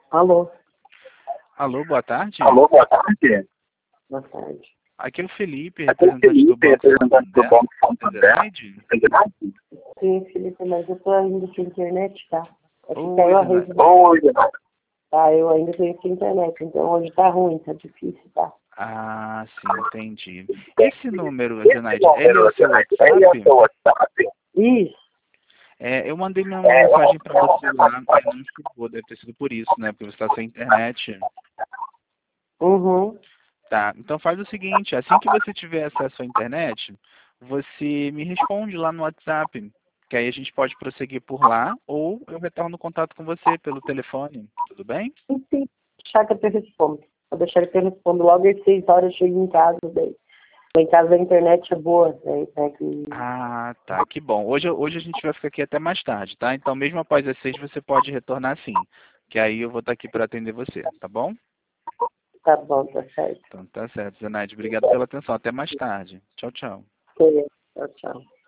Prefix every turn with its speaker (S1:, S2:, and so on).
S1: Alô?
S2: Alô, boa tarde.
S3: Alô, boa tarde.
S1: Boa tarde.
S2: Aqui é o Felipe,
S3: Aqui é o
S2: representante do
S3: Felipe,
S2: Banco
S3: representante do Banco Santander.
S2: Zenaide.
S1: Sim, Felipe, mas eu tô ainda sem internet, tá? É que
S2: Oi,
S1: caiu a
S2: Zenaide.
S1: rede.
S3: Oi,
S1: Tá, eu ainda tenho sem internet, então hoje tá ruim, tá difícil, tá?
S2: Ah, sim, entendi. Esse número,
S3: esse
S2: Zenaide, ele é
S3: número,
S2: o seu
S3: ele é o
S2: WhatsApp?
S3: seu WhatsApp?
S1: Isso.
S2: Eu mandei uma mensagem para você lá, mas não chegou, deve ter sido por isso, né? Porque você está sem internet.
S1: Uhum.
S2: Tá, então faz o seguinte, assim que você tiver acesso à internet, você me responde lá no WhatsApp, que aí a gente pode prosseguir por lá, ou eu retorno contato com você pelo telefone, tudo bem?
S1: Sim, deixar que eu respondo. Vou deixar que eu respondo logo às 6 horas, eu chego em casa, daí. Em casa a internet é boa, daí tá que...
S2: Ah, tá, que bom. Hoje a gente vai ficar aqui até mais tarde, tá? Então mesmo após as 6 você pode retornar sim, que aí eu vou estar aqui para atender você, tá bom?
S1: Tá bom, tá certo.
S2: Então tá certo, Zenaide, obrigado pela atenção, até mais tarde. Tchau, tchau.
S1: Beleza, tchau, tchau.